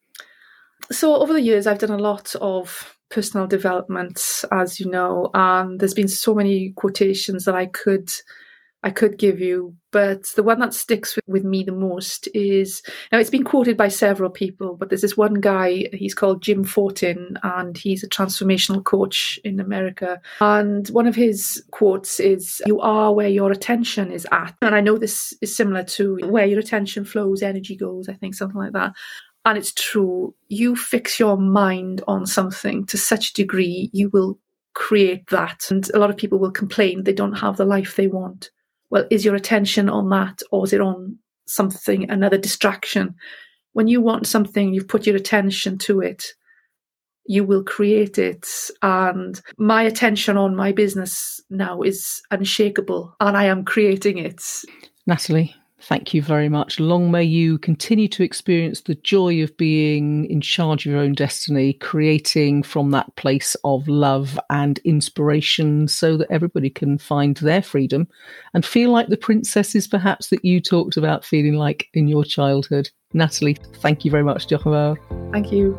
So over the years, I've done a lot of personal development, as you know, and there's been so many quotations that I could I could give you, but the one that sticks with, with me the most is, now it's been quoted by several people, but there's this one guy, he's called Jim Fortin, and he's a transformational coach in America. And one of his quotes is, you are where your attention is at. And I know this is similar to where your attention flows, energy goes, I think, something like that. And it's true. You fix your mind on something to such a degree, you will create that. And a lot of people will complain they don't have the life they want. Well, is your attention on that, or is it on something, another distraction? When you want something, you've put your attention to it, you will create it. And my attention on my business now is unshakable, and I am creating it. Natalie, thank you very much. Long may you continue to experience the joy of being in charge of your own destiny, creating from that place of love and inspiration so that everybody can find their freedom and feel like the princesses perhaps that you talked about feeling like in your childhood. Natalie, thank you very much. Diolch yn fawr. Thank you.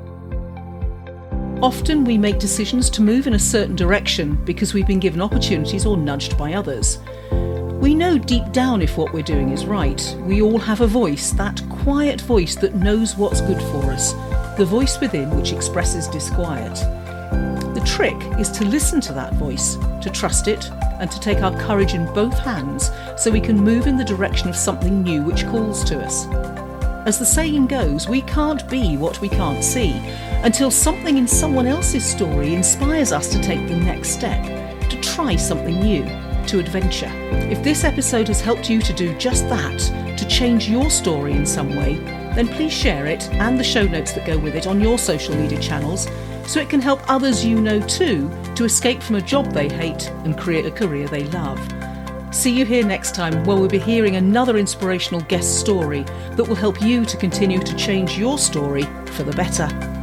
Often we make decisions to move in a certain direction because we've been given opportunities or nudged by others. We know deep down if what we're doing is right. We all have a voice, that quiet voice that knows what's good for us, the voice within which expresses disquiet. The trick is to listen to that voice, to trust it and to take our courage in both hands so we can move in the direction of something new which calls to us. As the saying goes, we can't be what we can't see until something in someone else's story inspires us to take the next step, to try something new, to adventure. If this episode has helped you to do just that, to change your story in some way, then please share it and the show notes that go with it on your social media channels so it can help others you know too to escape from a job they hate and create a career they love. See you here next time where we'll be hearing another inspirational guest story that will help you to continue to change your story for the better.